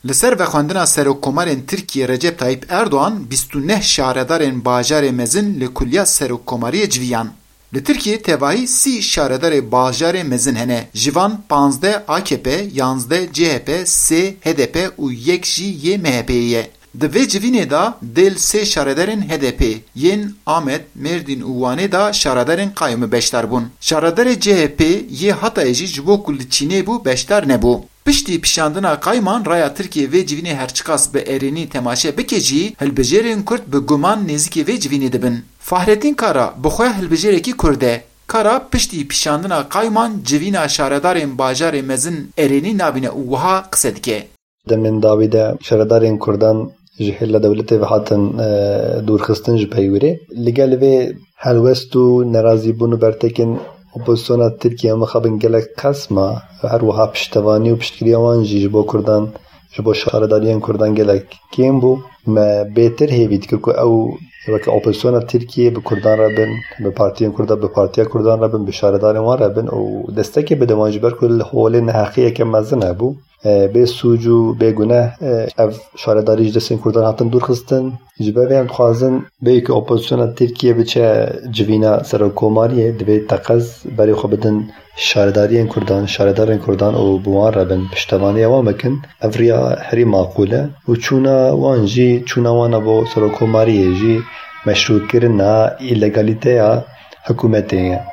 Li ser vexwendina Serokkomarên Tirkiye Recep Tayyip Erdoğan 29 şaredarên bajarê mezin li Kulya Serokkomariyê civiyan. Li Tirkiye tevahî 30 şaredarê bajarê mezin hene. Jivan 15 AKP, 11 CHP, 3 HDP û 1 jî yê MHP'ye ye. Di vê civînê da dêl 3 şaredarên HDP, yên Amed, Mêrdîn û Wanê da şaredarên Qayyumê beşdar bûn. Şaredarê CHP yê Hatayê jî ji bo ku li Çînê bû beşdar nebû. Piştî pişandina Qayman raya Tirkiye vê civînê herçiqas bi êrînî temaşe bike jî hilbijêrên Kurd bi guman nêzîkê vê civînê dibin. Fahrettin Kara bi xwe hilbijêrekî Kurd e. Kara piştî pişandina Qayman civîna şaredarên bajarê mezin êrînî nabîne û wiha qise dike. Demên dawî de şaredarên Kurdan ji hêla dewletê ve hatin dûrxistin ji peywîrê. Li gel vê helwest û nerazîbûn û bertekên opozisyona Tirkiye mixabin gelek qesma her wiha piştevanî û piştgiriya wan jî ji bo Kurdan ji bo şaredariyên Kurdan gelek kêm bû. Me bêtir hêvî dikir ku ew wekî opozisyona Tirkiye bi Kurdan re bin, bi partiyên Kurda bi partiya Kurdan re bin, bi şaredarên wan re bin û destekê bide wan ji ber ku li holê neheqiyeke mezin hebû. Bê sûc û bê guneh ev şaredarî ji destên Kurdan hatin dûrxistin. Ji ber vê em dixwazin bêyekî opozisyona Tirkiye biçe civîna Serokkomariyê divê teqez berê xwe bidin şaredariyên Kurdan, şaredarên Kurdan û bi wan re bin piştevaniya wan bikin. Ev riya herî maqûl e û çûna wan jî çûna wan bo Serokkomariyê jî meşrûkirina îlegalîteya hikûmetê ye.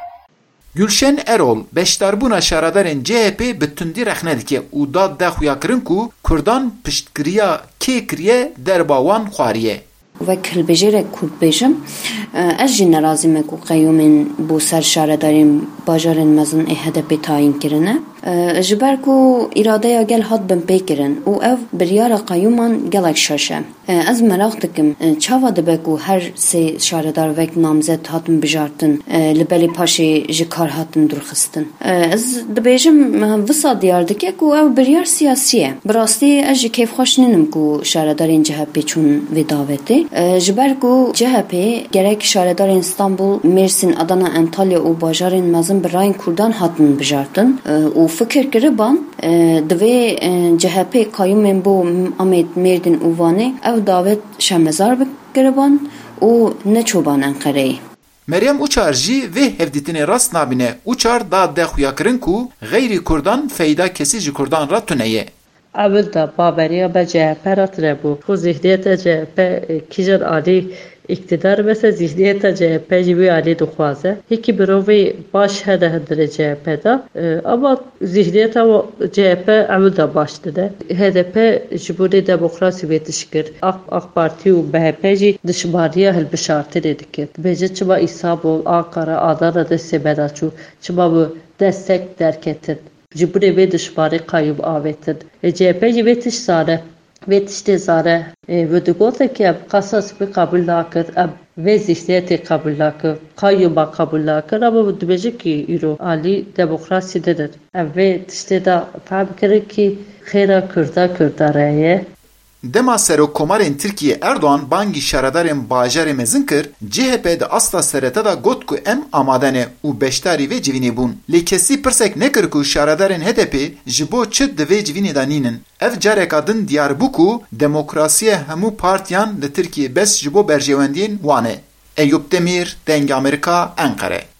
Gülşen Erol beşdarbûna şaredarên CHP bi tundî rexne dike û dad de xuya kirin ku Kurdan piştgiriya kê kiriye derba wan xwariye. Wek hilbijêrek Kurd bêjim, ez jî nerazî me ku Qayyumên bo ser şaredarên bajarên mezin ê HDP tayin kirine. Ji ber ku îradeya gel hat bin pêkirin û ev biryara Qayyuman gelek şeş e. Ez merak dikim çawa dibe ku her sê şaredar wek namzet hatin bijartin li belê paşê ji kar hatin dûrxistin. Ez dibêjim wisa diyar dike ku ev biryar siyasî ye. Bi rastî ez jî kêfxweş nînim ku şaredarên CHP çûn vê davetê. Ji ber ku CHP gerek şaredarên İstanbul, Mêrsîn, Adana, Antalya û bajarên mezin bi rayên Kurdan hatin bijartin û fikir kiriban divê CHP Qayyumên bo Amed, Mêrdîn û Wanê ev davet şemezar bikiriban û neçoban Enqereyê. Meryem Uçar jî vê hevdîtinê rast nabîne. Uçar da de xuya kirin ku xeyrî Kurdan feyda kesî ji Kurdan re tune ye. Evil da baberiya be CHP ratire bû. Xu zihniyeta CHP kîjan alî iktidar bese zihniyeta CHP jî wî alî dixwaze. Hikî birovî baş hede hindire CHP da ama zihniyeta CHP evil da baş dide. HDP ji borî demokrasî wê tişkir. AK Parti û MHP jî dişmaniya hilbişartinê dike. Dibêje çima İstanbul, Ankara, Adana destê me naçû. Çima bu destek derketin. Ji borî vê dişmanî Qayyum avetin. CHP jî vê tiş zane. Vê tiştê zane. Vê digote ki em qasas wê qabûl nakin, em vê zihniyetê qabûl nakin, Qayyuma qabûl nakin ama dibêje ki îro alî demokrasî dinin. Em vê tiştê de fehm kirin ki xêra Kurda re ye. Dema Serokkomarên Tirkiye Erdoğan bangî şaredarên bajarê mezin kir, CHP de asla serete da got ku em amade ne û beşdarî vê civînê bûn. Lê kesî pirsek nekir ku şaredarên HDP ji bo çi di vê civînê de nînin. Ev careka din diyar bû ku demokrasiya hemû partiyan li Tirkiye bes ji bo berjewendiyên wan e. Eyüp Demir, Deng Amerika, Ankara.